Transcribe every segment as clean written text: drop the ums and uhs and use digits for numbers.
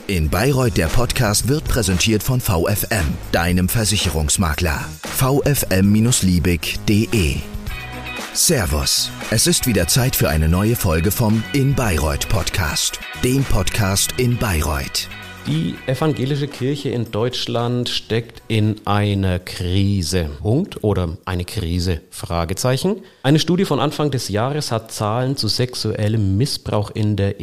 In Bayreuth, der Podcast, wird präsentiert von VFM, deinem Versicherungsmakler. VFM-Liebig.de. Servus, es ist wieder Zeit für eine neue Folge vom In Bayreuth Podcast, dem Podcast in Bayreuth. Die evangelische Kirche in Deutschland steckt in einer Krise. Punkt oder eine Krise? Fragezeichen. Eine Studie von Anfang des Jahres hat Zahlen zu sexuellem Missbrauch in der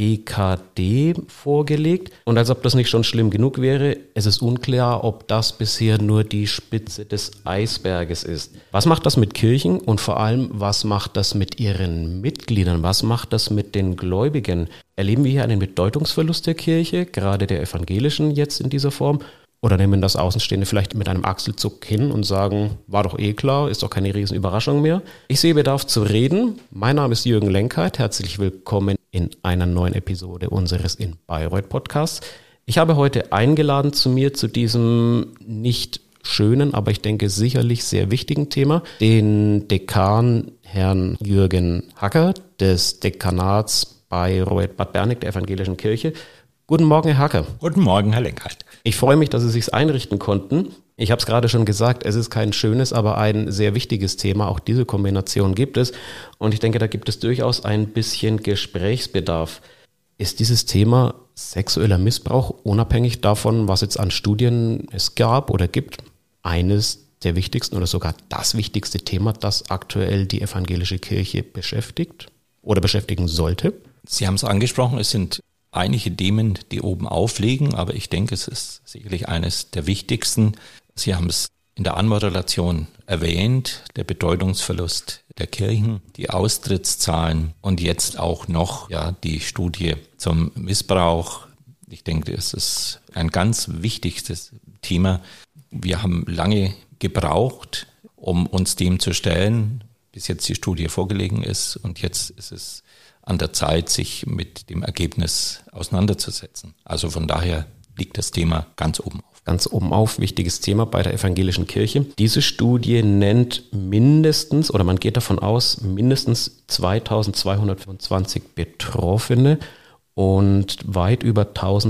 EKD vorgelegt. Und als ob das nicht schon schlimm genug wäre, es ist unklar, ob das bisher nur die Spitze des Eisberges ist. Was macht das mit Kirchen und vor allem, was macht das mit ihren Mitgliedern? Was macht das mit den Gläubigen? Erleben wir hier einen Bedeutungsverlust der Kirche, gerade der evangelischen jetzt in dieser Form? Oder nehmen das Außenstehende vielleicht mit einem Achselzuck hin und sagen, war doch eh klar, ist doch keine Riesenüberraschung mehr? Ich sehe Bedarf zu reden. Mein Name ist Jürgen Lenkheit. Herzlich willkommen in einer neuen Episode unseres In Bayreuth Podcasts. Ich habe heute eingeladen zu mir zu diesem nicht schönen, aber ich denke sicherlich sehr wichtigen Thema, den Dekan Herrn Jürgen Hacker des Dekanats Bayreuth Bad Berneck der evangelischen Kirche. Guten Morgen, Herr Hacker. Guten Morgen, Herr Lenkheit. Ich freue mich, dass Sie sich einrichten konnten. Ich habe es gerade schon gesagt, es ist kein schönes, aber ein sehr wichtiges Thema. Auch diese Kombination gibt es. Und ich denke, da gibt es durchaus ein bisschen Gesprächsbedarf. Ist dieses Thema sexueller Missbrauch, unabhängig davon, was jetzt an Studien es gab oder gibt, eines der wichtigsten oder sogar das wichtigste Thema, das aktuell die evangelische Kirche beschäftigt oder beschäftigen sollte? Sie haben es angesprochen, es sind einige Themen, die oben aufliegen, aber ich denke, es ist sicherlich eines der wichtigsten. Sie haben es in der Anmoderation erwähnt, der Bedeutungsverlust der Kirchen, die Austrittszahlen und jetzt auch noch die Studie zum Missbrauch. Ich denke, es ist ein ganz wichtiges Thema. Wir haben lange gebraucht, um uns dem zu stellen, bis jetzt die Studie vorgelegen ist, und jetzt ist es an der Zeit, sich mit dem Ergebnis auseinanderzusetzen. Also von daher liegt das Thema ganz oben auf. Ganz oben auf, wichtiges Thema bei der evangelischen Kirche. Diese Studie nennt mindestens, oder man geht davon aus, mindestens 2225 Betroffene und weit über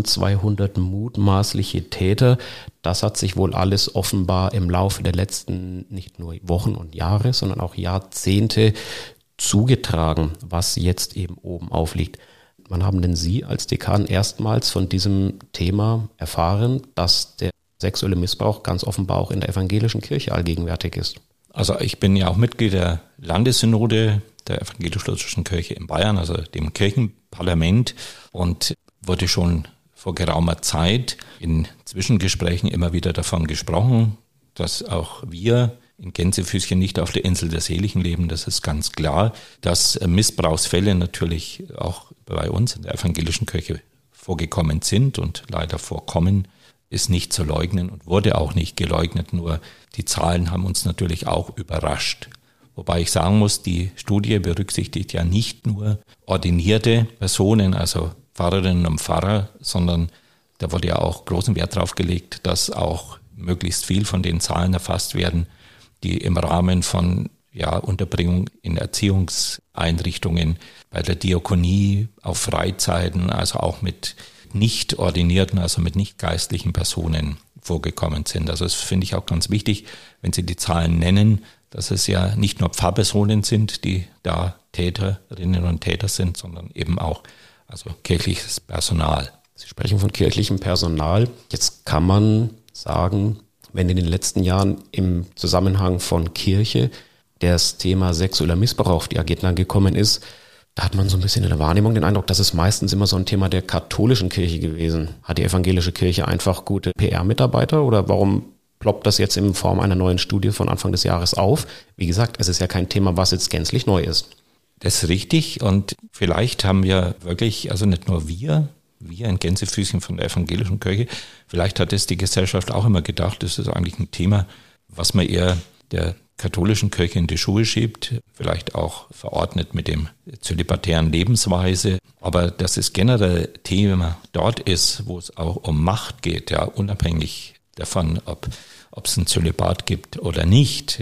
1200 mutmaßliche Täter. Das hat sich wohl alles offenbar im Laufe der letzten nicht nur Wochen und Jahre, sondern auch Jahrzehnte zugetragen, was jetzt eben oben aufliegt. Wann haben denn Sie als Dekan erstmals von diesem Thema erfahren, dass der sexuelle Missbrauch ganz offenbar auch in der evangelischen Kirche allgegenwärtig ist? Also ich bin ja auch Mitglied der Landessynode der evangelisch-lutherischen Kirche in Bayern, also dem Kirchenparlament, und wurde schon vor geraumer Zeit in Zwischengesprächen immer wieder davon gesprochen, dass auch wir in Gänsefüßchen nicht auf der Insel der Seligen leben, das ist ganz klar, dass Missbrauchsfälle natürlich auch bei uns in der evangelischen Kirche vorgekommen sind und leider vorkommen, ist nicht zu leugnen und wurde auch nicht geleugnet, nur die Zahlen haben uns natürlich auch überrascht. Wobei ich sagen muss, die Studie berücksichtigt ja nicht nur ordinierte Personen, also Pfarrerinnen und Pfarrer, sondern da wurde ja auch großen Wert drauf gelegt, dass auch möglichst viel von den Zahlen erfasst werden, die im Rahmen von Unterbringung in Erziehungseinrichtungen, bei der Diakonie, auf Freizeiten, also auch mit nicht ordinierten, also mit nicht geistlichen Personen vorgekommen sind. Also das finde ich auch ganz wichtig, wenn Sie die Zahlen nennen, dass es ja nicht nur Pfarrpersonen sind, die da Täterinnen und Täter sind, sondern eben auch kirchliches Personal. Sie sprechen von kirchlichem Personal. Jetzt kann man sagen, wenn in den letzten Jahren im Zusammenhang von Kirche das Thema sexueller Missbrauch auf die Agenda gekommen ist, da hat man so ein bisschen in der Wahrnehmung den Eindruck, das ist meistens immer so ein Thema der katholischen Kirche gewesen. Hat die evangelische Kirche einfach gute PR-Mitarbeiter oder warum ploppt das jetzt in Form einer neuen Studie von Anfang des Jahres auf? Wie gesagt, es ist ja kein Thema, was jetzt gänzlich neu ist. Das ist richtig, und vielleicht haben wir wirklich, also nicht nur wir in Gänsefüßchen von der evangelischen Kirche, vielleicht hat es die Gesellschaft auch immer gedacht, das ist eigentlich ein Thema, was man eher der katholischen Kirche in die Schuhe schiebt, vielleicht auch verordnet mit dem zölibatären Lebensweise. Aber dass es generell Thema dort ist, wo es auch um Macht geht, unabhängig davon, ob es ein Zölibat gibt oder nicht,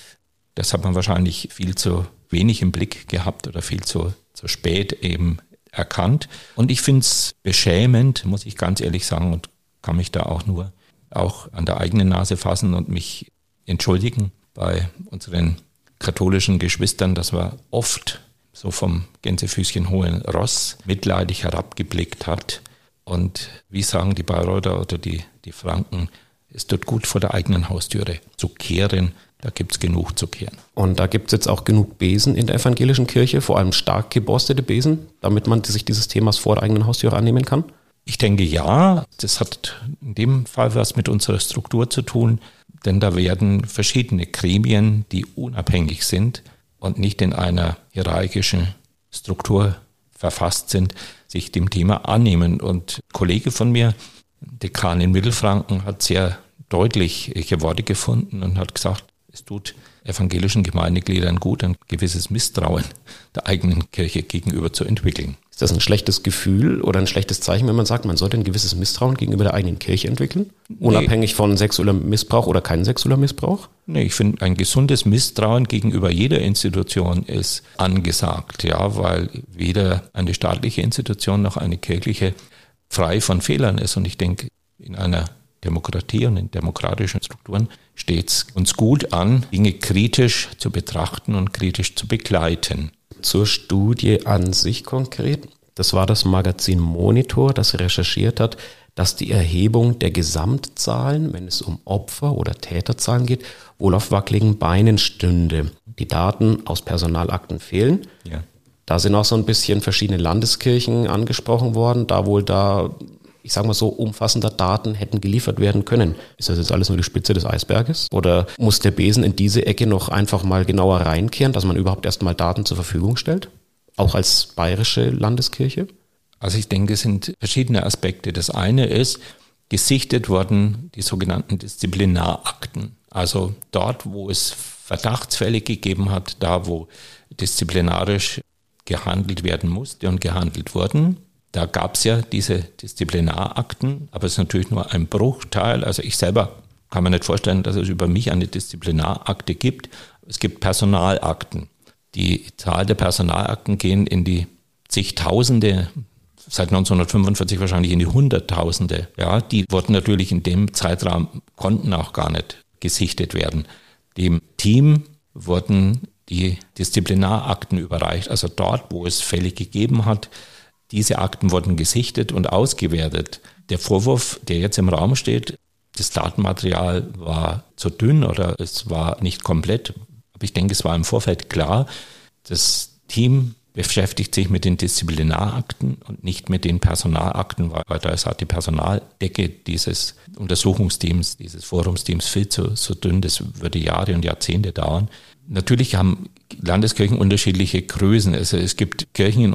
das hat man wahrscheinlich viel zu wenig im Blick gehabt oder viel zu spät eben erkannt. Und ich finde es beschämend, muss ich ganz ehrlich sagen, und kann mich da auch an der eigenen Nase fassen und mich entschuldigen bei unseren katholischen Geschwistern, dass wir oft so vom Gänsefüßchen hohen Ross mitleidig herabgeblickt hat. Und wie sagen die Bayreuther oder die Franken, es tut gut, vor der eigenen Haustüre zu kehren. Da gibt es genug zu kehren. Und da gibt es jetzt auch genug Besen in der evangelischen Kirche, vor allem stark geborstete Besen, damit man sich dieses Themas vor der eigenen Haustüre annehmen kann? Ich denke ja, das hat in dem Fall was mit unserer Struktur zu tun, denn da werden verschiedene Gremien, die unabhängig sind und nicht in einer hierarchischen Struktur verfasst sind, sich dem Thema annehmen. Und ein Kollege von mir, Dekan in Mittelfranken, hat sehr deutliche Worte gefunden und hat gesagt, es tut evangelischen Gemeindegliedern gut, ein gewisses Misstrauen der eigenen Kirche gegenüber zu entwickeln. Ist das ein schlechtes Gefühl oder ein schlechtes Zeichen, wenn man sagt, man sollte ein gewisses Misstrauen gegenüber der eigenen Kirche entwickeln? Unabhängig von sexuellem Missbrauch oder kein sexueller Missbrauch? Nee, ich finde, ein gesundes Misstrauen gegenüber jeder Institution ist angesagt, ja, weil weder eine staatliche Institution noch eine kirchliche frei von Fehlern ist. Und ich denke, in einer Demokratie und in demokratischen Strukturen steht es uns gut an, Dinge kritisch zu betrachten und kritisch zu begleiten. Zur Studie an sich konkret. Das war das Magazin Monitor, das recherchiert hat, dass die Erhebung der Gesamtzahlen, wenn es um Opfer- oder Täterzahlen geht, wohl auf wackeligen Beinen stünde. Die Daten aus Personalakten fehlen. Ja. Da sind auch so ein bisschen verschiedene Landeskirchen angesprochen worden, ich sage mal so, umfassender Daten hätten geliefert werden können. Ist das jetzt alles nur die Spitze des Eisberges? Oder muss der Besen in diese Ecke noch einfach mal genauer reinkehren, dass man überhaupt erstmal Daten zur Verfügung stellt? Auch als bayerische Landeskirche? Also ich denke, es sind verschiedene Aspekte. Das eine ist, gesichtet wurden die sogenannten Disziplinarakten. Also dort, wo es Verdachtsfälle gegeben hat, da wo disziplinarisch gehandelt werden musste und gehandelt wurden. Da gab es ja diese Disziplinarakten, aber es ist natürlich nur ein Bruchteil. Also ich selber kann mir nicht vorstellen, dass es über mich eine Disziplinarakte gibt. Es gibt Personalakten. Die Zahl der Personalakten gehen in die zigtausende, seit 1945 wahrscheinlich in die Hunderttausende. Ja, die wurden natürlich in dem Zeitraum, konnten auch gar nicht gesichtet werden. Dem Team wurden die Disziplinarakten überreicht. Also dort, wo es Fälle gegeben hat, diese Akten wurden gesichtet und ausgewertet. Der Vorwurf, der jetzt im Raum steht, das Datenmaterial war zu dünn oder es war nicht komplett. Aber ich denke, es war im Vorfeld klar, das Team beschäftigt sich mit den Disziplinarakten und nicht mit den Personalakten, weil da ist halt die Personaldecke dieses Untersuchungsteams, dieses Forumsteams viel zu dünn. Das würde Jahre und Jahrzehnte dauern. Natürlich haben Landeskirchen unterschiedliche Größen. Also es gibt Kirchen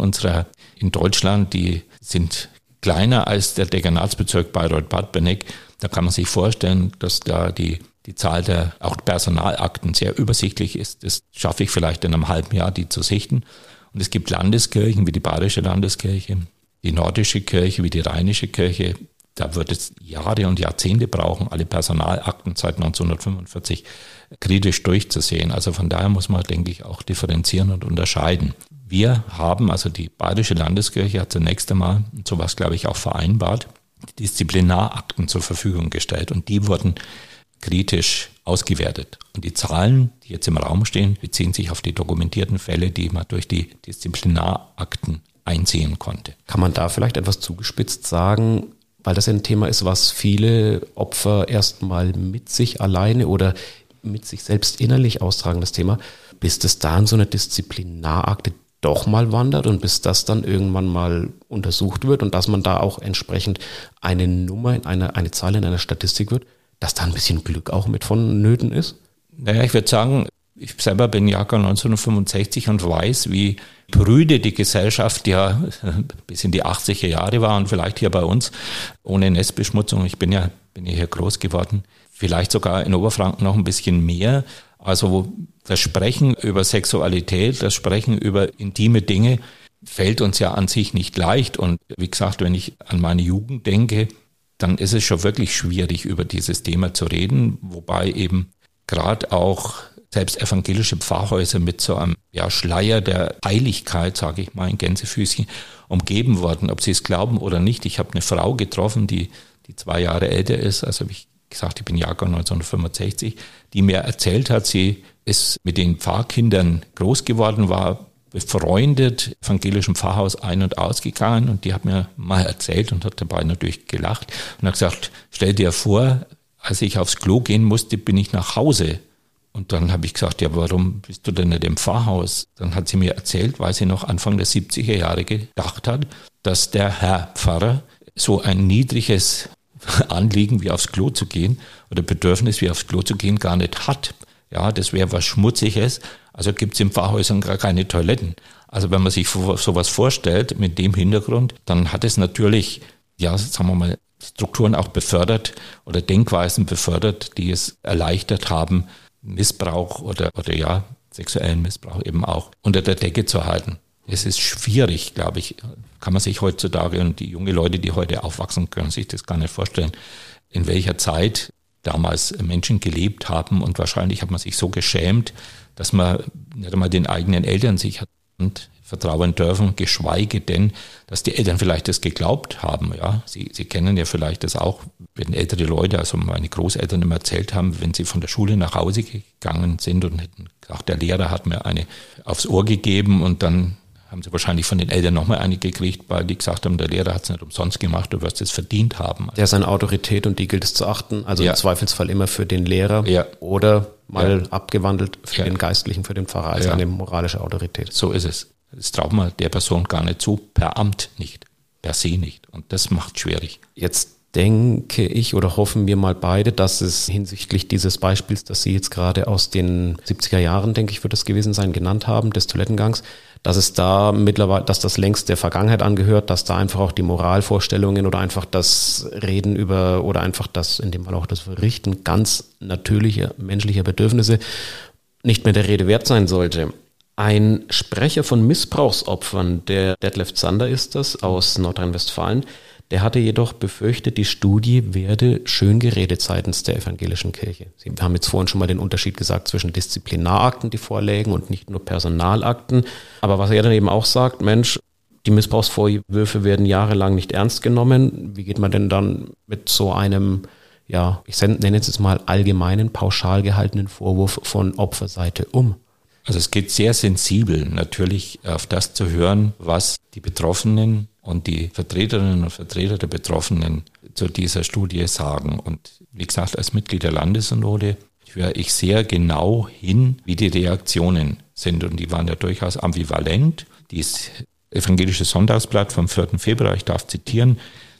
in Deutschland, die sind kleiner als der Dekanatsbezirk Bayreuth-Bad Benneck. Da kann man sich vorstellen, dass da die Zahl der auch Personalakten sehr übersichtlich ist. Das schaffe ich vielleicht in einem halben Jahr, die zu sichten. Und es gibt Landeskirchen wie die Bayerische Landeskirche, die Nordische Kirche wie die Rheinische Kirche. Da wird es Jahre und Jahrzehnte brauchen, alle Personalakten seit 1945 kritisch durchzusehen. Also von daher muss man, denke ich, auch differenzieren und unterscheiden. Wir haben, also die Bayerische Landeskirche hat zunächst einmal, und sowas glaube ich auch vereinbart, Disziplinarakten zur Verfügung gestellt und die wurden kritisch ausgewertet. Und die Zahlen, die jetzt im Raum stehen, beziehen sich auf die dokumentierten Fälle, die man durch die Disziplinarakten einsehen konnte. Kann man da vielleicht etwas zugespitzt sagen, weil das ja ein Thema ist, was viele Opfer erstmal mit sich alleine oder mit sich selbst innerlich austragen, das Thema, bis das da in so eine Disziplinarakte doch mal wandert und bis das dann irgendwann mal untersucht wird und dass man da auch entsprechend eine Nummer, eine Zahl in einer Statistik wird, dass da ein bisschen Glück auch mit vonnöten ist? Naja, ich würde sagen, ich selber bin Jahrgang 1965 und weiß, wie prüde die Gesellschaft ja bis in die 80er Jahre war und vielleicht hier bei uns ohne Nestbeschmutzung. Ich bin ja hier groß geworden, vielleicht sogar in Oberfranken noch ein bisschen mehr. Also das Sprechen über Sexualität, das Sprechen über intime Dinge fällt uns ja an sich nicht leicht. Und wie gesagt, wenn ich an meine Jugend denke, dann ist es schon wirklich schwierig, über dieses Thema zu reden. Wobei eben gerade auch selbst evangelische Pfarrhäuser mit so einem Schleier der Heiligkeit, sage ich mal in Gänsefüßchen, umgeben worden, ob sie es glauben oder nicht. Ich habe eine Frau getroffen, die 2 Jahre älter ist, also habe ich gesagt, ich bin Jahrgang 1965, die mir erzählt hat, sie ist mit den Pfarrkindern groß geworden, war befreundet, evangelischem Pfarrhaus ein- und ausgegangen, und die hat mir mal erzählt und hat dabei natürlich gelacht und hat gesagt, stell dir vor, als ich aufs Klo gehen musste, bin ich nach Hause. Und dann habe ich gesagt, ja, warum bist du denn in dem Pfarrhaus? Dann hat sie mir erzählt, weil sie noch Anfang der 70er Jahre gedacht hat, dass der Herr Pfarrer so ein niedriges Anliegen wie aufs Klo zu gehen oder Bedürfnis wie aufs Klo zu gehen gar nicht hat. Ja, das wäre was Schmutziges. Also gibt es in Pfarrhäusern gar keine Toiletten. Also wenn man sich sowas vorstellt mit dem Hintergrund, dann hat es natürlich, sagen wir mal, Strukturen auch befördert oder Denkweisen befördert, die es erleichtert haben, Missbrauch oder sexuellen Missbrauch eben auch unter der Decke zu halten. Es ist schwierig, glaube ich, kann man sich heutzutage, und die junge Leute, die heute aufwachsen, können sich das gar nicht vorstellen, in welcher Zeit damals Menschen gelebt haben, und wahrscheinlich hat man sich so geschämt, dass man nicht einmal den eigenen Eltern sich hat vertrauen dürfen, geschweige denn, dass die Eltern vielleicht das geglaubt haben. Ja, Sie kennen ja vielleicht das auch, wenn ältere Leute, also meine Großeltern immer erzählt haben, wenn sie von der Schule nach Hause gegangen sind und hätten gesagt, der Lehrer hat mir eine aufs Ohr gegeben, und dann haben sie wahrscheinlich von den Eltern nochmal eine gekriegt, weil die gesagt haben, der Lehrer hat es nicht umsonst gemacht, du wirst es verdient haben. Der ist eine Autorität und die gilt es zu achten, also im Zweifelsfall immer für den Lehrer oder mal abgewandelt für den Geistlichen, für den Pfarrer als eine moralische Autorität. So ist es. Das traut man der Person gar nicht zu, per Amt nicht, per se nicht, und das macht schwierig. Jetzt denke ich oder hoffen wir mal beide, dass es hinsichtlich dieses Beispiels, das Sie jetzt gerade aus den 70er Jahren, denke ich, wird es gewesen sein, genannt haben, des Toilettengangs, dass es da mittlerweile, dass das längst der Vergangenheit angehört, dass da einfach auch die Moralvorstellungen oder einfach das Reden über oder einfach das, in dem Fall auch das Verrichten ganz natürlicher menschlicher Bedürfnisse nicht mehr der Rede wert sein sollte. Ein Sprecher von Missbrauchsopfern, der Detlef Zander ist das, aus Nordrhein-Westfalen, der hatte jedoch befürchtet, die Studie werde schön geredet seitens der evangelischen Kirche. Sie haben jetzt vorhin schon mal den Unterschied gesagt zwischen Disziplinarakten, die vorlägen, und nicht nur Personalakten. Aber was er dann eben auch sagt, Mensch, die Missbrauchsvorwürfe werden jahrelang nicht ernst genommen. Wie geht man denn dann mit so einem, ich nenne jetzt mal allgemeinen, pauschal gehaltenen Vorwurf von Opferseite um? Also es geht sehr sensibel natürlich auf das zu hören, was die Betroffenen und die Vertreterinnen und Vertreter der Betroffenen zu dieser Studie sagen. Und wie gesagt, als Mitglied der Landessynode höre ich sehr genau hin, wie die Reaktionen sind. Und die waren ja durchaus ambivalent. Das Evangelische Sonntagsblatt vom 4. Februar, ich darf zitieren,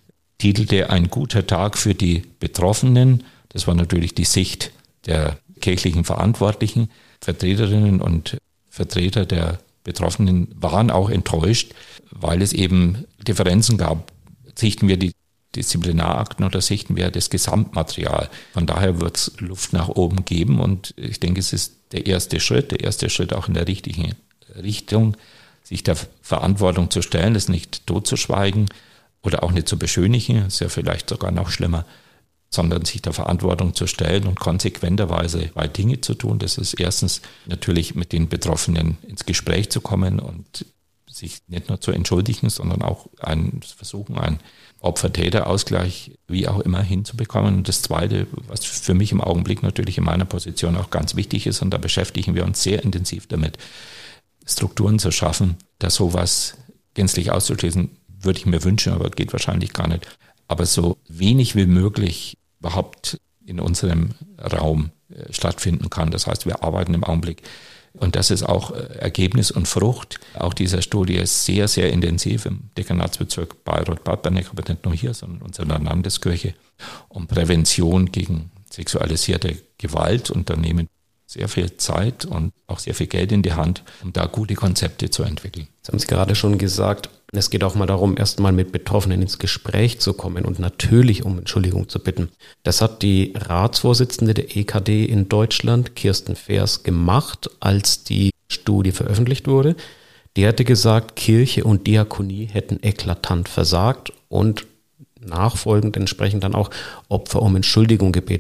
titelte "Ein guter Tag für die Betroffenen". Das war natürlich die Sicht der kirchlichen Verantwortlichen. Vertreterinnen und Vertreter der Betroffenen waren auch enttäuscht, weil es eben Differenzen gab. Sichten wir die Disziplinarakten oder sichten wir das Gesamtmaterial? Von daher wird es Luft nach oben geben, und ich denke, es ist der erste Schritt auch in der richtigen Richtung, sich der Verantwortung zu stellen, es nicht totzuschweigen oder auch nicht zu beschönigen, ist ja vielleicht sogar noch schlimmer, sondern sich der Verantwortung zu stellen und konsequenterweise bei Dinge zu tun. Das ist erstens natürlich mit den Betroffenen ins Gespräch zu kommen und sich nicht nur zu entschuldigen, sondern auch versuchen, einen Opfer-Täter-Ausgleich wie auch immer hinzubekommen. Und das Zweite, was für mich im Augenblick natürlich in meiner Position auch ganz wichtig ist, und da beschäftigen wir uns sehr intensiv damit, Strukturen zu schaffen, dass sowas gänzlich auszuschließen, würde ich mir wünschen, aber geht wahrscheinlich gar nicht. Aber so wenig wie möglich überhaupt in unserem Raum stattfinden kann. Das heißt, wir arbeiten im Augenblick, und das ist auch Ergebnis und Frucht auch dieser Studie, sehr, sehr intensiv im Dekanatsbezirk Bayreuth-Bad Bernegg, aber nicht nur hier, sondern in unserer Landeskirche, um Prävention gegen sexualisierte Gewalt, und da nehmen sehr viel Zeit und auch sehr viel Geld in die Hand, um da gute Konzepte zu entwickeln. Das haben Sie gerade schon gesagt. Es geht auch mal darum, erstmal mit Betroffenen ins Gespräch zu kommen und natürlich um Entschuldigung zu bitten. Das hat die Ratsvorsitzende der EKD in Deutschland, Kirsten Feers, gemacht, als die Studie veröffentlicht wurde. Die hatte gesagt, Kirche und Diakonie hätten eklatant versagt und nachfolgend entsprechend dann auch Opfer um Entschuldigung gebeten.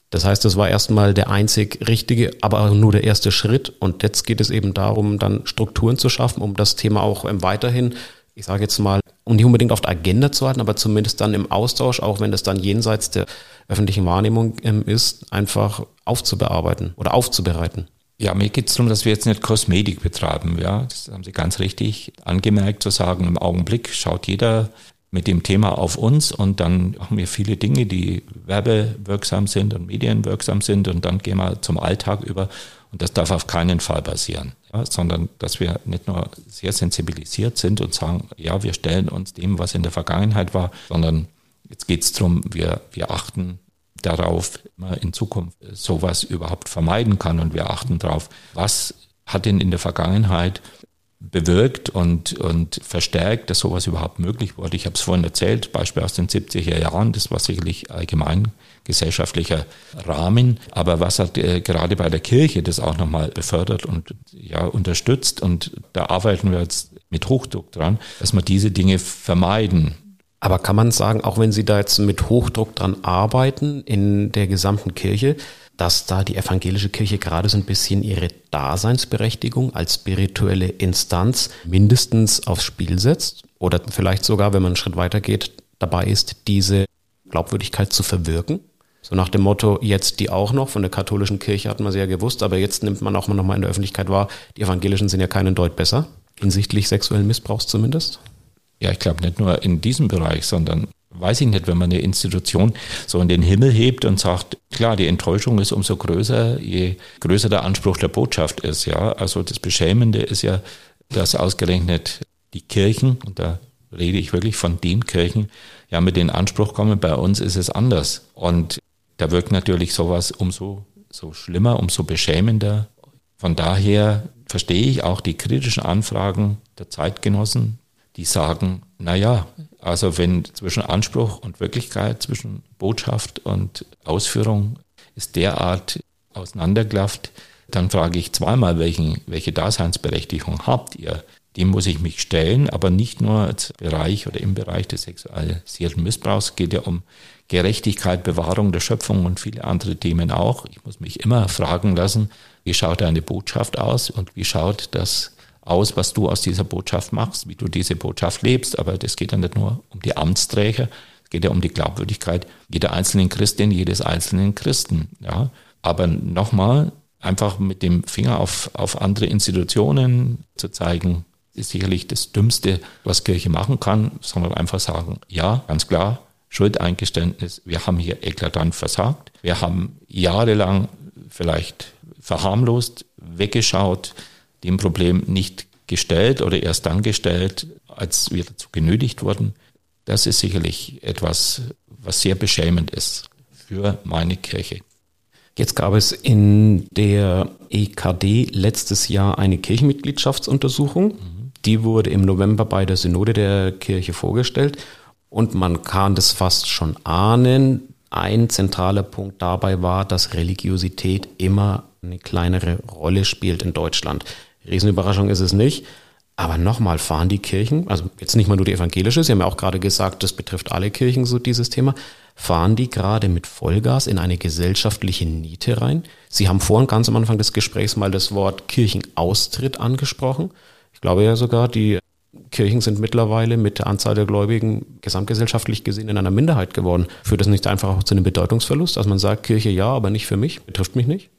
Das heißt, das war erstmal der einzig richtige, aber auch nur der erste Schritt. Und jetzt geht es eben darum, dann Strukturen zu schaffen, um das Thema auch weiterhin, ich sage jetzt mal, um nicht unbedingt auf der Agenda zu halten, aber zumindest dann im Austausch, auch wenn das dann jenseits der öffentlichen Wahrnehmung ist, einfach aufzubearbeiten oder aufzubereiten. Ja, mir geht es darum, dass wir jetzt nicht Kosmetik betreiben. Ja, das haben Sie ganz richtig angemerkt, zu sagen, im Augenblick schaut jeder mit dem Thema auf uns und dann machen wir viele Dinge, die werbewirksam sind und medienwirksam sind und dann gehen wir zum Alltag über und das darf auf keinen Fall passieren, ja, sondern dass wir nicht nur sehr sensibilisiert sind und sagen, ja, wir stellen uns dem, was in der Vergangenheit war, sondern jetzt geht es darum, wir achten darauf, man in Zukunft sowas überhaupt vermeiden kann und wir achten darauf, was hat denn in der Vergangenheit bewirkt und verstärkt, dass sowas überhaupt möglich wurde. Ich habe es vorhin erzählt, Beispiel aus den 70er Jahren, das war sicherlich allgemein gesellschaftlicher Rahmen, aber was hat gerade bei der Kirche das auch nochmal befördert und ja unterstützt und da arbeiten wir jetzt mit Hochdruck dran, dass wir diese Dinge vermeiden. Aber kann man sagen, auch wenn Sie da jetzt mit Hochdruck dran arbeiten in der gesamten Kirche, dass da die evangelische Kirche gerade so ein bisschen ihre Daseinsberechtigung als spirituelle Instanz mindestens aufs Spiel setzt oder vielleicht sogar, wenn man einen Schritt weiter geht, dabei ist, diese Glaubwürdigkeit zu verwirken? So nach dem Motto, jetzt die auch noch, von der katholischen Kirche hat man sie ja gewusst, aber jetzt nimmt man auch noch mal in der Öffentlichkeit wahr, die Evangelischen sind ja keinen Deut besser, hinsichtlich sexuellen Missbrauchs zumindest. Ja, ich glaube nicht nur in diesem Bereich, sondern weiß ich nicht, wenn man eine Institution so in den Himmel hebt und sagt, klar, die Enttäuschung ist umso größer, je größer der Anspruch der Botschaft ist, ja. Also das Beschämende ist ja, dass ausgerechnet die Kirchen, und da rede ich wirklich von den Kirchen, ja mit den Anspruch kommen, bei uns ist es anders. Und da wirkt natürlich sowas umso so schlimmer, umso beschämender. Von daher verstehe ich auch die kritischen Anfragen der Zeitgenossen, die sagen, naja, also wenn zwischen Anspruch und Wirklichkeit, zwischen Botschaft und Ausführung ist derart auseinanderklafft, dann frage ich zweimal, welche Daseinsberechtigung habt ihr? Dem muss ich mich stellen, aber nicht nur als Bereich oder im Bereich des sexualisierten Missbrauchs. Es geht ja um Gerechtigkeit, Bewahrung der Schöpfung und viele andere Themen auch. Ich muss mich immer fragen lassen, wie schaut eine Botschaft aus und wie schaut das aus, was du aus dieser Botschaft machst, wie du diese Botschaft lebst. Aber das geht ja nicht nur um die Amtsträger, es geht ja um die Glaubwürdigkeit jeder einzelnen Christin, jedes einzelnen Christen. Ja. Aber nochmal, einfach mit dem Finger auf andere Institutionen zu zeigen, ist sicherlich das Dümmste, was Kirche machen kann, sondern einfach sagen, ja, ganz klar, Schuldeingeständnis, wir haben hier eklatant versagt. Wir haben jahrelang vielleicht verharmlost, weggeschaut, dem Problem nicht gestellt oder erst dann gestellt, als wir dazu genötigt wurden. Das ist sicherlich etwas, was sehr beschämend ist für meine Kirche. Jetzt gab es in der EKD letztes Jahr eine Kirchenmitgliedschaftsuntersuchung. Die wurde im November bei der Synode der Kirche vorgestellt und man kann das fast schon ahnen. Ein zentraler Punkt dabei war, dass Religiosität immer eine kleinere Rolle spielt in Deutschland. Riesenüberraschung ist es nicht. Aber nochmal, fahren die Kirchen, also jetzt nicht mal nur die evangelische, Sie haben ja auch gerade gesagt, das betrifft alle Kirchen, so dieses Thema, fahren die gerade mit Vollgas in eine gesellschaftliche Niete rein? Sie haben vorhin ganz am Anfang des Gesprächs mal das Wort Kirchenaustritt angesprochen. Ich glaube ja sogar, die Kirchen sind mittlerweile mit der Anzahl der Gläubigen gesamtgesellschaftlich gesehen in einer Minderheit geworden. Führt das nicht einfach auch zu einem Bedeutungsverlust? Also man sagt, Kirche ja, aber nicht für mich, betrifft mich nicht?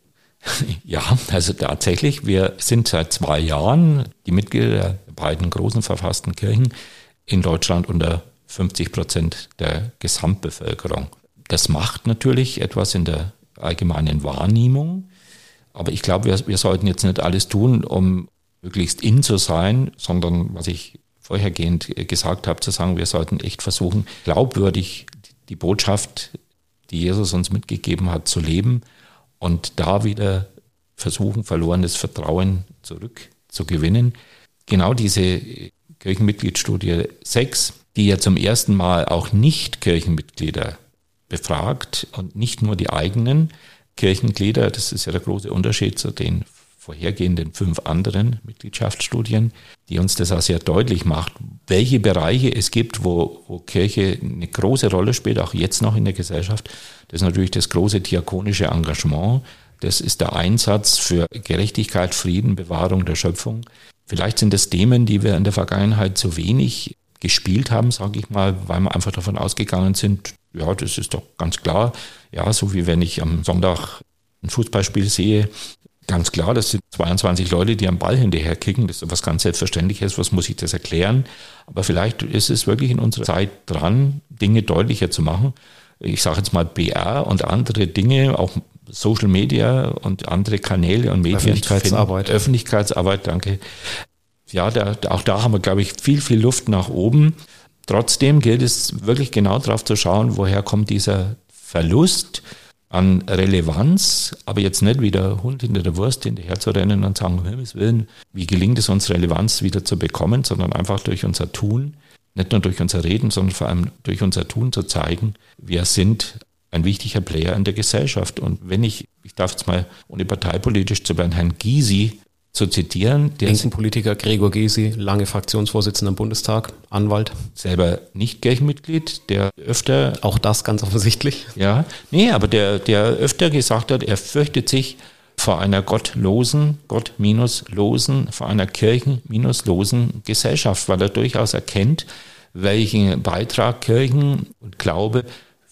Ja, also tatsächlich, wir sind seit 2 Jahren die Mitglieder der beiden großen verfassten Kirchen in Deutschland unter 50% der Gesamtbevölkerung. Das macht natürlich etwas in der allgemeinen Wahrnehmung, aber ich glaube, wir sollten jetzt nicht alles tun, um möglichst in zu sein, sondern was ich vorhergehend gesagt habe, zu sagen, wir sollten echt versuchen, glaubwürdig die Botschaft, die Jesus uns mitgegeben hat, zu leben und da wieder versuchen, verlorenes Vertrauen zurückzugewinnen. Genau diese Kirchenmitgliedsstudie 6, die ja zum ersten Mal auch Nicht-Kirchenmitglieder befragt und nicht nur die eigenen Kirchenglieder, das ist ja der große Unterschied zu den vorhergehenden 5 anderen Mitgliedschaftsstudien, die uns das auch sehr deutlich macht, welche Bereiche es gibt, wo Kirche eine große Rolle spielt, auch jetzt noch in der Gesellschaft. Das ist natürlich das große diakonische Engagement. Das ist der Einsatz für Gerechtigkeit, Frieden, Bewahrung der Schöpfung. Vielleicht sind das Themen, die wir in der Vergangenheit zu wenig gespielt haben, sage ich mal, weil wir einfach davon ausgegangen sind, ja, das ist doch ganz klar. Ja, so wie wenn ich am Sonntag ein Fußballspiel sehe, ganz klar, das sind 22 Leute, die am Ball hinterher kicken. Das ist was ganz Selbstverständliches. Was muss ich das erklären? Aber vielleicht ist es wirklich in unserer Zeit dran, Dinge deutlicher zu machen. Ich sage jetzt mal BR und andere Dinge, auch Social Media und andere Kanäle und Medien. Öffentlichkeitsarbeit, danke. Ja, auch da haben wir, glaube ich, viel Luft nach oben. Trotzdem gilt es wirklich genau darauf zu schauen, woher kommt dieser Verlust an Relevanz, aber jetzt nicht wie der Hund hinter der Wurst hinterher zu rennen und sagen, um Himmels Willen, wie gelingt es uns, Relevanz wieder zu bekommen, sondern einfach durch unser Tun, nicht nur durch unser Reden, sondern vor allem durch unser Tun zu zeigen, wir sind ein wichtiger Player in der Gesellschaft. Und wenn ich darf jetzt mal, ohne parteipolitisch zu werden, Herrn Gysi zu zitieren. Der linken Politiker Gregor Gysi, lange Fraktionsvorsitzender im Bundestag, Anwalt. Selber nicht Kirchenmitglied, der öfter... Auch das ganz offensichtlich. Ja, nee, aber der öfter gesagt hat, er fürchtet sich vor einer gottlosen, vor einer kirchenlosen Gesellschaft, weil er durchaus erkennt, welchen Beitrag Kirchen und Glaube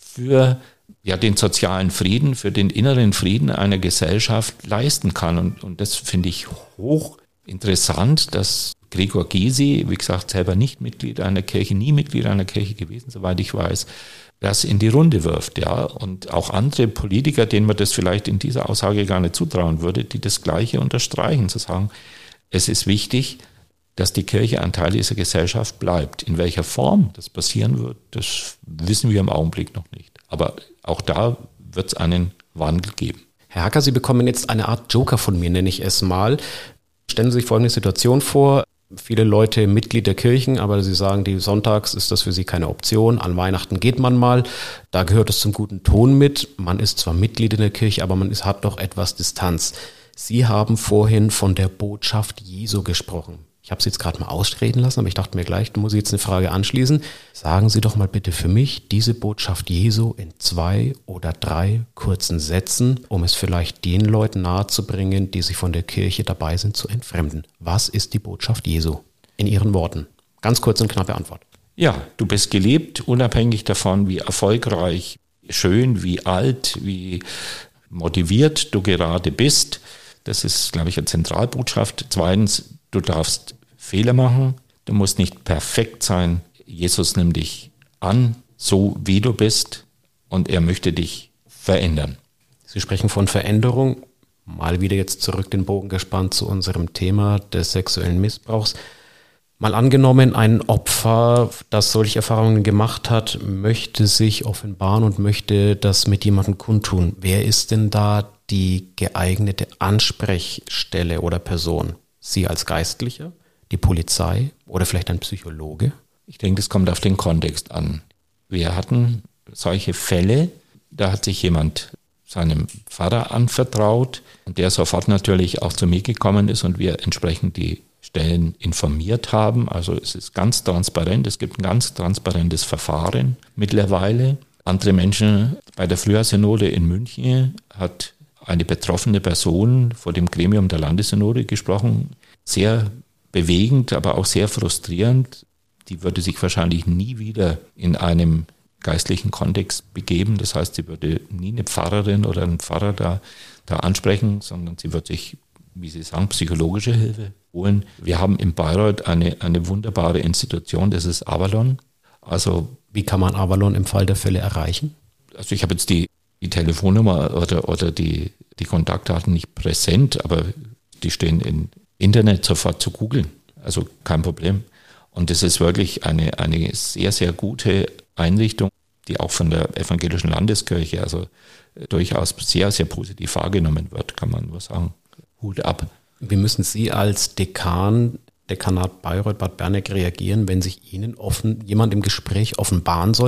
für den sozialen Frieden, für den inneren Frieden einer Gesellschaft leisten kann. Und das finde ich hochinteressant, dass Gregor Gysi, wie gesagt, selber nicht Mitglied einer Kirche, nie Mitglied einer Kirche gewesen, soweit ich weiß, das in die Runde wirft. Ja. Und auch andere Politiker, denen man das vielleicht in dieser Aussage gar nicht zutrauen würde, die das Gleiche unterstreichen, zu sagen, es ist wichtig, dass die Kirche ein Teil dieser Gesellschaft bleibt. In welcher Form das passieren wird, das wissen wir im Augenblick noch nicht. Aber auch da wird es einen Wandel geben. Herr Hacker, Sie bekommen jetzt eine Art Joker von mir, nenne ich es mal. Stellen Sie sich folgende Situation vor. Viele Leute Mitglied der Kirchen, aber Sie sagen, die sonntags ist das für Sie keine Option. An Weihnachten geht man mal. Da gehört es zum guten Ton mit. Man ist zwar Mitglied in der Kirche, aber man hat doch etwas Distanz. Sie haben vorhin von der Botschaft Jesu gesprochen. Ich habe Sie jetzt gerade mal ausreden lassen, aber ich dachte mir gleich, da muss ich jetzt eine Frage anschließen. Sagen Sie doch mal bitte für mich diese Botschaft Jesu in 2 oder 3 kurzen Sätzen, um es vielleicht den Leuten nahezubringen, die sich von der Kirche dabei sind, zu entfremden. Was ist die Botschaft Jesu? In Ihren Worten. Ganz kurz und knappe Antwort. Ja, du bist geliebt, unabhängig davon, wie erfolgreich, schön, wie alt, wie motiviert du gerade bist. Das ist, glaube ich, eine Zentralbotschaft. 2, du darfst Fehler machen, du musst nicht perfekt sein. Jesus nimmt dich an, so wie du bist, und er möchte dich verändern. Sie sprechen von Veränderung. Mal wieder jetzt zurück den Bogen gespannt zu unserem Thema des sexuellen Missbrauchs. Mal angenommen, ein Opfer, das solche Erfahrungen gemacht hat, möchte sich offenbaren und möchte das mit jemandem kundtun. Wer ist denn da die geeignete Ansprechstelle oder Person? Sie als Geistlicher, die Polizei oder vielleicht ein Psychologe? Ich denke, das kommt auf den Kontext an. Wir hatten solche Fälle, da hat sich jemand seinem Pfarrer anvertraut und der sofort natürlich auch zu mir gekommen ist und wir entsprechend die Stellen informiert haben. Also es ist ganz transparent, es gibt ein ganz transparentes Verfahren mittlerweile. Andere Menschen bei der Frühjahrssynode in München hat eine betroffene Person vor dem Gremium der Landessynode gesprochen. Sehr bewegend, aber auch sehr frustrierend. Die würde sich wahrscheinlich nie wieder in einem geistlichen Kontext begeben. Das heißt, sie würde nie eine Pfarrerin oder einen Pfarrer da ansprechen, sondern sie würde sich, wie Sie sagen, psychologische Hilfe holen. Wir haben in Bayreuth eine wunderbare Institution, das ist Avalon. Also, wie kann man Avalon im Fall der Fälle erreichen? Also ich habe jetzt die Telefonnummer oder die Kontaktdaten nicht präsent, aber die stehen im Internet sofort zu googeln. Also kein Problem. Und das ist wirklich eine sehr, sehr gute Einrichtung, die auch von der evangelischen Landeskirche also durchaus sehr, sehr positiv wahrgenommen wird, kann man nur sagen. Hut ab. Wie müssen Sie als Dekanat Bayreuth Bad Berneck reagieren, wenn sich Ihnen jemand im Gespräch offenbaren sollte?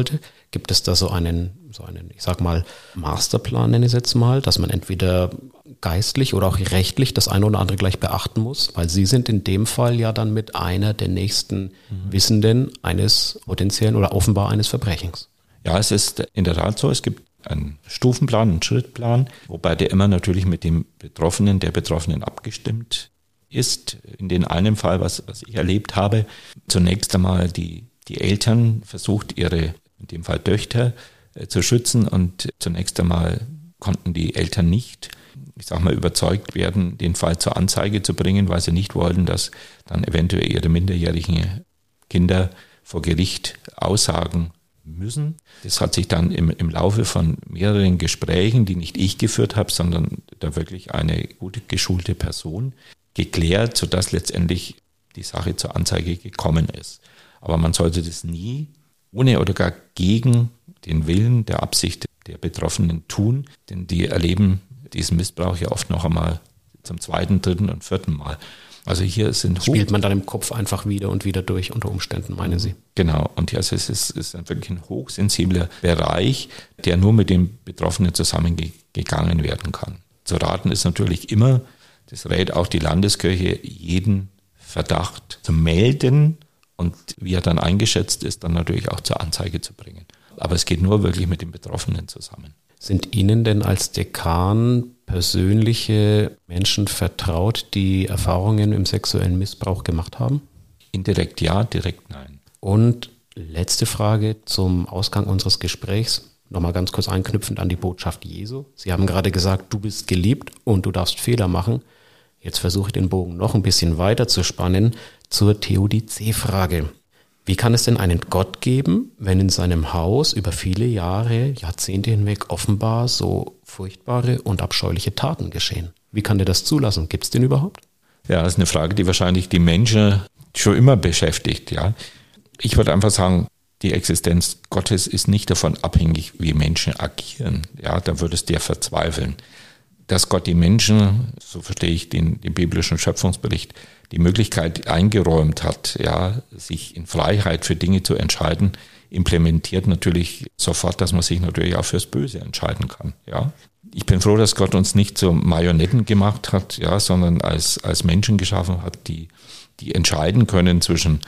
Gibt es da so einen, ich sag mal, Masterplan, nenne ich es jetzt mal, dass man entweder geistlich oder auch rechtlich das eine oder andere gleich beachten muss? Weil Sie sind in dem Fall ja dann mit einer der nächsten Wissenden eines potenziellen oder offenbar eines Verbrechens. Ja, es ist in der Tat so, es gibt einen Stufenplan, einen Schrittplan, wobei der immer natürlich mit dem Betroffenen, der Betroffenen abgestimmt ist. In den einen Fall, was ich erlebt habe, zunächst einmal die Eltern versucht, ihre, in dem Fall Töchter, zu schützen und zunächst einmal konnten die Eltern nicht, ich sag mal, überzeugt werden, den Fall zur Anzeige zu bringen, weil sie nicht wollten, dass dann eventuell ihre minderjährigen Kinder vor Gericht aussagen müssen. Das hat sich dann im Laufe von mehreren Gesprächen, die nicht ich geführt habe, sondern da wirklich eine gut geschulte Person geklärt, sodass letztendlich die Sache zur Anzeige gekommen ist. Aber man sollte das nie ohne oder gar gegen den Willen, der Absicht der Betroffenen tun, denn die erleben diesen Missbrauch ja oft noch einmal zum 2., 3. und 4. Mal. Also hier spielt man dann im Kopf einfach wieder und wieder durch unter Umständen, meinen Sie? Genau. Und also es ist wirklich ein hochsensibler Bereich, der nur mit dem Betroffenen zusammengegangen werden kann. Zu raten ist natürlich immer, das rät auch die Landeskirche, jeden Verdacht zu melden und wie er dann eingeschätzt ist, dann natürlich auch zur Anzeige zu bringen. Aber es geht nur wirklich mit den Betroffenen zusammen. Sind Ihnen denn als Dekan persönliche Menschen vertraut, die Erfahrungen im sexuellen Missbrauch gemacht haben? Indirekt ja, direkt nein. Und letzte Frage zum Ausgang unseres Gesprächs. Nochmal ganz kurz anknüpfend an die Botschaft Jesu. Sie haben gerade gesagt, du bist geliebt und du darfst Fehler machen. Jetzt versuche ich den Bogen noch ein bisschen weiter zu spannen zur Theodizee-Frage. Wie kann es denn einen Gott geben, wenn in seinem Haus über viele Jahre, Jahrzehnte hinweg offenbar so furchtbare und abscheuliche Taten geschehen? Wie kann der das zulassen? Gibt es den überhaupt? Ja, das ist eine Frage, die wahrscheinlich die Menschen schon immer beschäftigt. Ja, ich würde einfach sagen, die Existenz Gottes ist nicht davon abhängig, wie Menschen agieren. Ja, da würdest du ja verzweifeln. Dass Gott die Menschen, so verstehe ich den biblischen Schöpfungsbericht, die Möglichkeit eingeräumt hat, ja, sich in Freiheit für Dinge zu entscheiden, implementiert natürlich sofort, dass man sich natürlich auch fürs Böse entscheiden kann. Ja. Ich bin froh, dass Gott uns nicht zu Marionetten gemacht hat, ja, sondern als Menschen geschaffen hat, die entscheiden können zwischen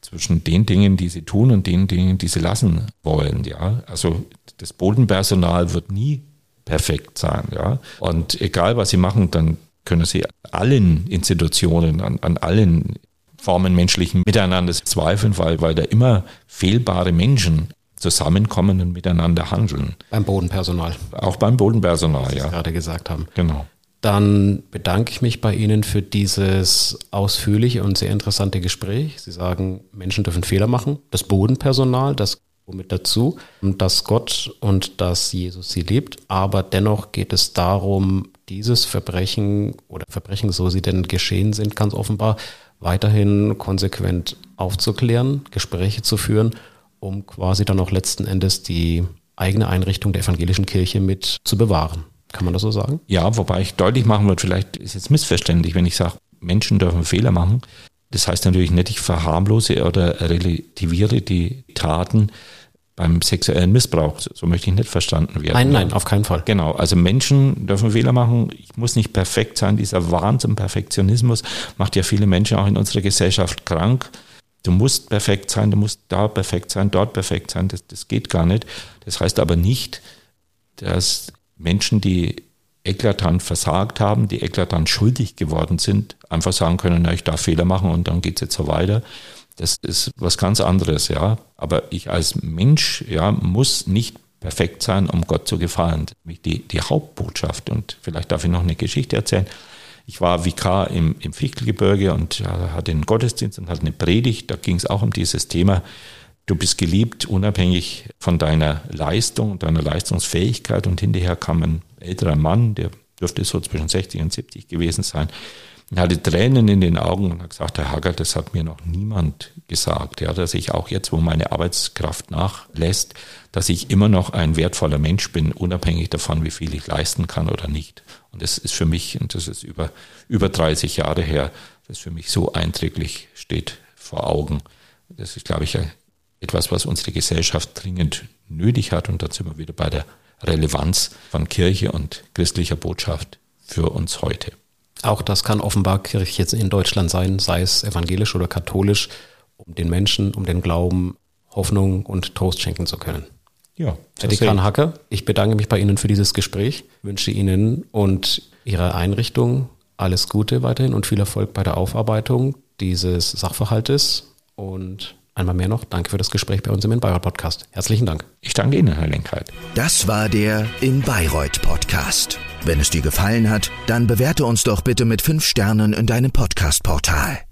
den Dingen, die sie tun und den Dingen, die sie lassen wollen. Ja. Also das Bodenpersonal wird nie perfekt sein. Ja. Und egal, was sie machen, dann können sie allen Institutionen, an allen Formen menschlichen Miteinanders zweifeln, weil da immer fehlbare Menschen zusammenkommen und miteinander handeln. Beim Bodenpersonal. Auch beim Bodenpersonal, ja. Was Sie gerade gesagt haben. Genau. Dann bedanke ich mich bei Ihnen für dieses ausführliche und sehr interessante Gespräch. Sie sagen, Menschen dürfen Fehler machen. Das Bodenpersonal, das mit dazu, dass Gott und dass Jesus sie liebt. Aber dennoch geht es darum, dieses Verbrechen oder Verbrechen, so sie denn geschehen sind, ganz offenbar weiterhin konsequent aufzuklären, Gespräche zu führen, um quasi dann auch letzten Endes die eigene Einrichtung der evangelischen Kirche mit zu bewahren. Kann man das so sagen? Ja, wobei ich deutlich machen würde, vielleicht ist jetzt missverständlich, wenn ich sage, Menschen dürfen Fehler machen. Das heißt natürlich nicht, ich verharmlose oder relativiere die Taten beim sexuellen Missbrauch. So möchte ich nicht verstanden werden. Nein, auf keinen Fall. Genau, also Menschen dürfen Fehler machen. Ich muss nicht perfekt sein. Dieser Wahnsinn, Perfektionismus macht ja viele Menschen auch in unserer Gesellschaft krank. Du musst perfekt sein, du musst da perfekt sein, dort perfekt sein. Das geht gar nicht. Das heißt aber nicht, dass Menschen, die eklatant versagt haben, die eklatant schuldig geworden sind, einfach sagen können, na, ich darf Fehler machen und dann geht es jetzt so weiter. Das ist was ganz anderes, ja. Aber ich als Mensch, ja, muss nicht perfekt sein, um Gott zu gefallen. Die Hauptbotschaft, und vielleicht darf ich noch eine Geschichte erzählen. Ich war Vikar im Fichtelgebirge und hatte einen Gottesdienst und hatte eine Predigt. Da ging es auch um dieses Thema. Du bist geliebt, unabhängig von deiner Leistung, deiner Leistungsfähigkeit. Und hinterher kam ein älterer Mann, der dürfte so zwischen 60 und 70 gewesen sein. Er hatte Tränen in den Augen und hat gesagt, Herr Haggert, das hat mir noch niemand gesagt, ja, dass ich auch jetzt, wo meine Arbeitskraft nachlässt, dass ich immer noch ein wertvoller Mensch bin, unabhängig davon, wie viel ich leisten kann oder nicht. Und das ist für mich, und das ist über 30 Jahre her, das für mich so eindrücklich steht vor Augen. Das ist, glaube ich, etwas, was unsere Gesellschaft dringend nötig hat. Und da sind wir wieder bei der Relevanz von Kirche und christlicher Botschaft für uns heute. Auch das kann offenbar Kirche jetzt in Deutschland sein, sei es evangelisch oder katholisch, um den Menschen, um den Glauben Hoffnung und Trost schenken zu können. Ja, Herr Dekan Hacker, ich bedanke mich bei Ihnen für dieses Gespräch, wünsche Ihnen und Ihrer Einrichtung alles Gute weiterhin und viel Erfolg bei der Aufarbeitung dieses Sachverhaltes. Und einmal mehr noch, danke für das Gespräch bei uns im In Bayreuth Podcast. Herzlichen Dank. Ich danke Ihnen, Herr Lenkheit. Das war der In Bayreuth Podcast. Wenn es dir gefallen hat, dann bewerte uns doch bitte mit 5 Sternen in deinem Podcast-Portal.